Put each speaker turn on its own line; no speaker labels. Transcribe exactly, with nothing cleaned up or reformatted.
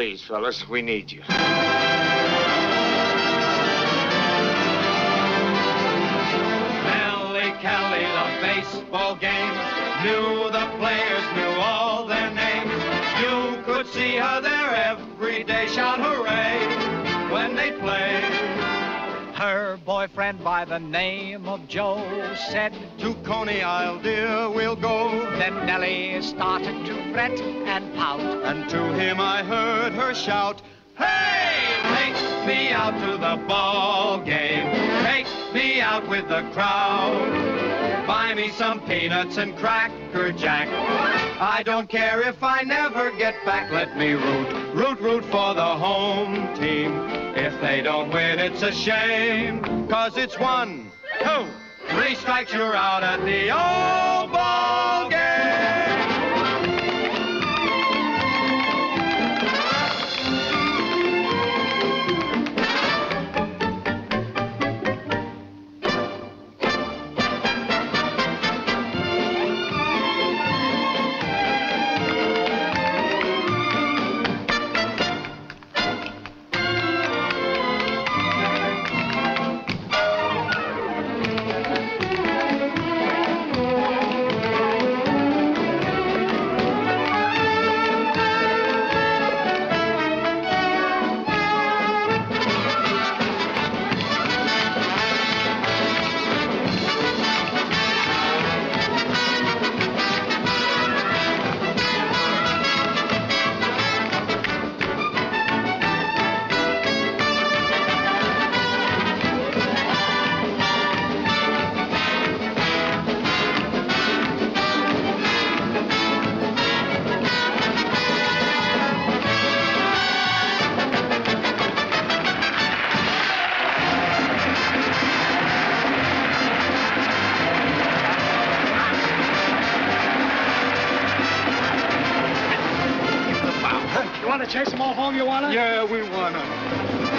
please, fellas. We need you.
Nellie Kelly loved baseball games, knew the players, knew all their names. You could see her there every day, shout hooray when they played. Her boyfriend by the name of Joe said, to Coney Isle, dear, we'll go. Then Nellie started to fret and pout, and to him I heard her shout, hey, take me out to the ball game. Take me out with the crowd. Buy me some peanuts and Cracker Jack. I don't care if I never get back. Let me root, root, root for the home team. If they don't win, it's a shame. Cause it's one, two, three strikes, you're out at the old ball game.
Chase them all home, you wanna?
Yeah, we wanna.